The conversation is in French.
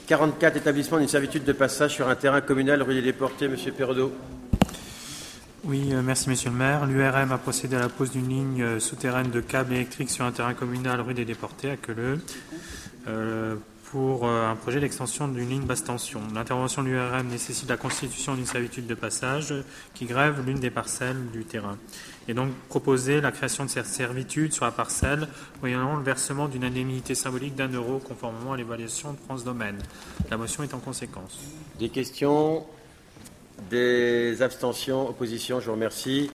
44, établissement d'une servitude de passage sur un terrain communal rue des Déportés. Monsieur Perraudot. Oui, merci Monsieur le maire. L'URM a procédé à la pose d'une ligne souterraine de câbles électriques sur un terrain communal rue des Déportés à Queuleux pour un projet d'extension d'une ligne basse tension. L'intervention de l'URM nécessite la constitution d'une servitude de passage qui grève l'une des parcelles du terrain. Et donc proposer la création de cette servitude sur la parcelle moyennant le versement d'une indemnité symbolique d'1 € conformément à l'évaluation de France Domaine. La motion est en conséquence. Des questions? Des abstentions? Opposition? Je vous remercie.